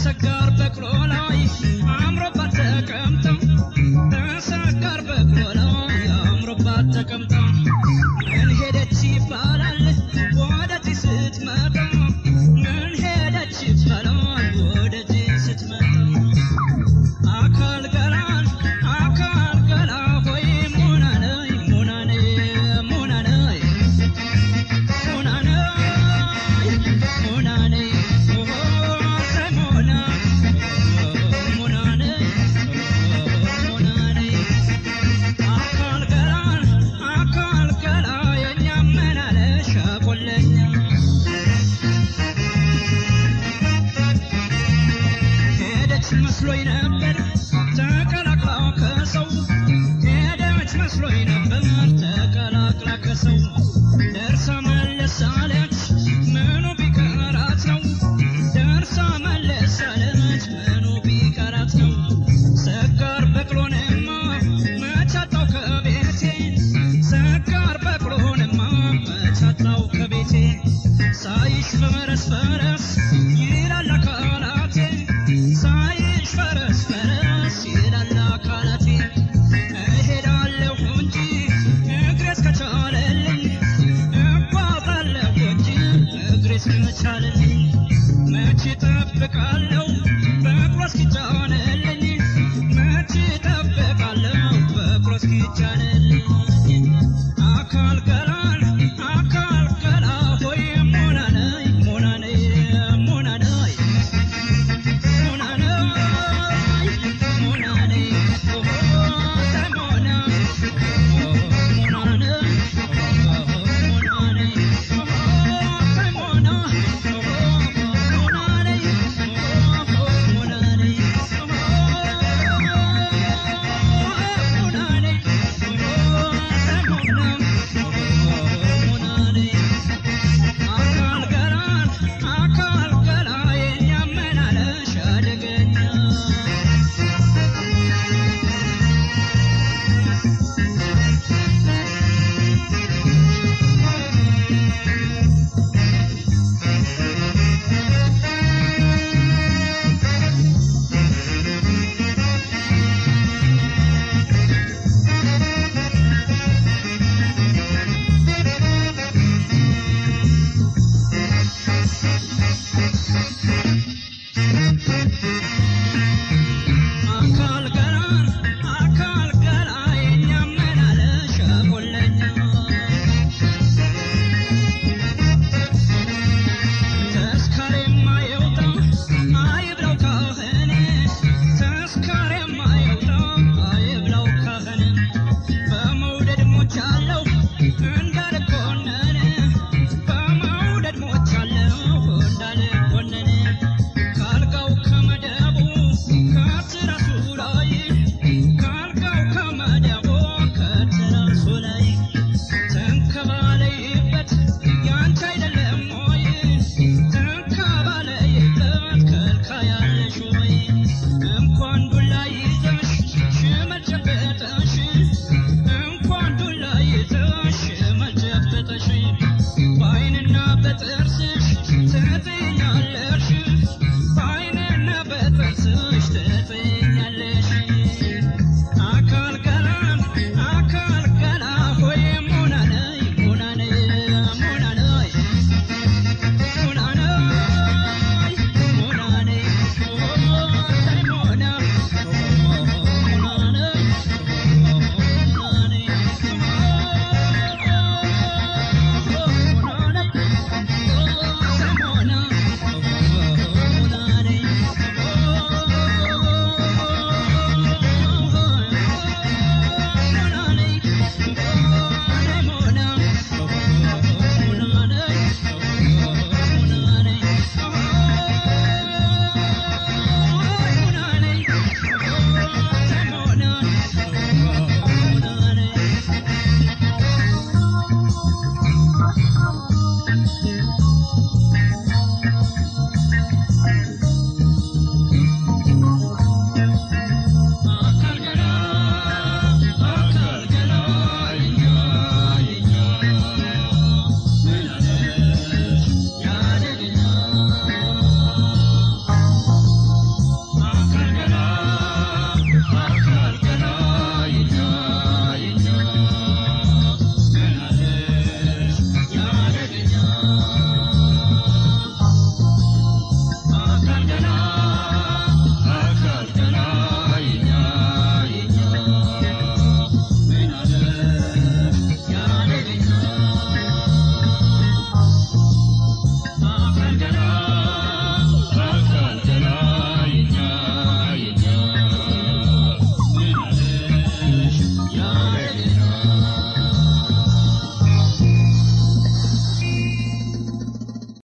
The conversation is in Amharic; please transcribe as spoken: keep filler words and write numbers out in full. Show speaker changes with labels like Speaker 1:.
Speaker 1: ተሰጋር በቅሎላይ አምሮባት ተቀምጣ ተሰጋር በቅሎላይ አምሮባት ተቀምጣ ምን ሄደች ይባላል ወደዚህ ስትመጣ ምን ሄደች ይባላል ወደዚህ ስትመጣ አካል ገላን አካል ገላ ሆይ ሙናነይ ሙናነይ ሙናነይ ሙናነይ ሙናነይ ሰሞና ሙናነይ ሙናነይ አካል ገላን አካል ገላ የኛ መናለሻ ቆለኛ ሄደች መስሎኝ ነበር ተቀላቅላ ከሰው ሄደች መስሎኝ ነበር ተቀላቅላ ከሰው ደርሳ መለሳለች ምኑ ቢቀራት ነው ደርሳ መለሳለች ምኑ ቢቀራት ነው ሰጋር በቅሎንማ መቻጣው ከቤቴ ሰጋር በቅሎንማ መቻጣው ከቤቴ ሳይሽ በመረስ ፈረስ ይላል አካላቴ ሳይሽ ፈረስ ፈረስ ይላል አካላቴ እሄዳለሁ እንጂ እግሬስ ከቻለልኝ እጓዛለሁ እንጂ እግሬስ ከቻለልኝ መቼ እጠብቃለሁ በእግሯ እስኪጫነልኝ መቼ እጠብቃለሁ በእግሯ እስኪጫነልኝ አካል ገላን አካል ገላ ሆይ ሙናነይ ሙናነይ ሙናነይ ሙናነይ ሙናነይ ሰሞና ሙናነይ ሙናነይ ሰሞና ሙናነይ ሙናነይ ያደግና